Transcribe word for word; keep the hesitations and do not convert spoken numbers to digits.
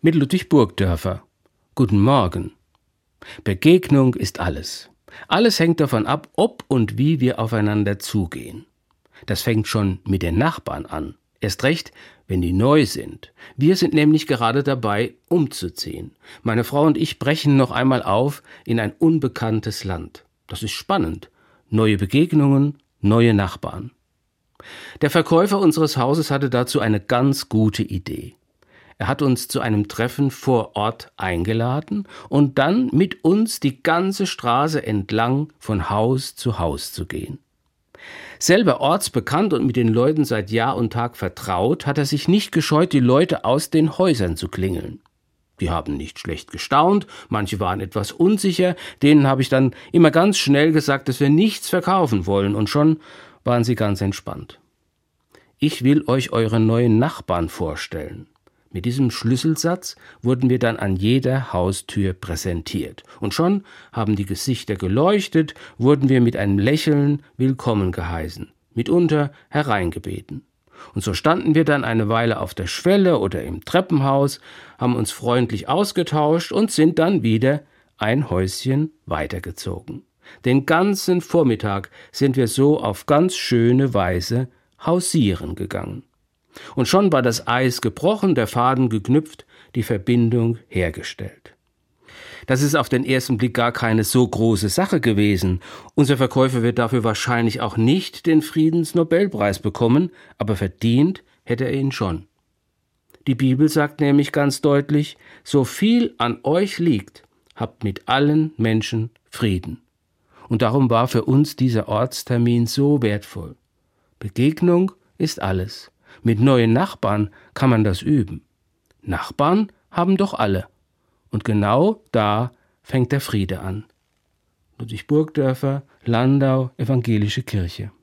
mit Ludwig Burgdörfer. Guten Morgen. Begegnung ist alles. Alles hängt davon ab, ob und wie wir aufeinander zugehen. Das fängt schon mit den Nachbarn an. Erst recht, wenn die neu sind. Wir sind nämlich gerade dabei, umzuziehen. Meine Frau und ich brechen noch einmal auf in ein unbekanntes Land. Das ist spannend. Neue Begegnungen, neue Nachbarn. Der Verkäufer unseres Hauses hatte dazu eine ganz gute Idee. Er hat uns zu einem Treffen vor Ort eingeladen und dann mit uns die ganze Straße entlang von Haus zu Haus zu gehen. Selber ortsbekannt und mit den Leuten seit Jahr und Tag vertraut, hat er sich nicht gescheut, die Leute aus den Häusern zu klingeln. Die haben nicht schlecht gestaunt, manche waren etwas unsicher, denen habe ich dann immer ganz schnell gesagt, dass wir nichts verkaufen wollen, und schon waren sie ganz entspannt. Ich will euch eure neuen Nachbarn vorstellen. Mit diesem Schlüsselsatz wurden wir dann an jeder Haustür präsentiert. Und schon haben die Gesichter geleuchtet, wurden wir mit einem Lächeln willkommen geheißen, mitunter hereingebeten. Und so standen wir dann eine Weile auf der Schwelle oder im Treppenhaus, haben uns freundlich ausgetauscht und sind dann wieder ein Häuschen weitergezogen. Den ganzen Vormittag sind wir so auf ganz schöne Weise hausieren gegangen. Und schon war das Eis gebrochen, der Faden geknüpft, die Verbindung hergestellt. Das ist auf den ersten Blick gar keine so große Sache gewesen. Unser Verkäufer wird dafür wahrscheinlich auch nicht den Friedensnobelpreis bekommen, aber verdient hätte er ihn schon. Die Bibel sagt nämlich ganz deutlich, so viel an euch liegt, habt mit allen Menschen Frieden. Und darum war für uns dieser Ortstermin so wertvoll. Begegnung ist alles. Mit neuen Nachbarn kann man das üben. Nachbarn haben doch alle. Und genau da fängt der Friede an. Ludwig Burgdörfer, Landau, Evangelische Kirche.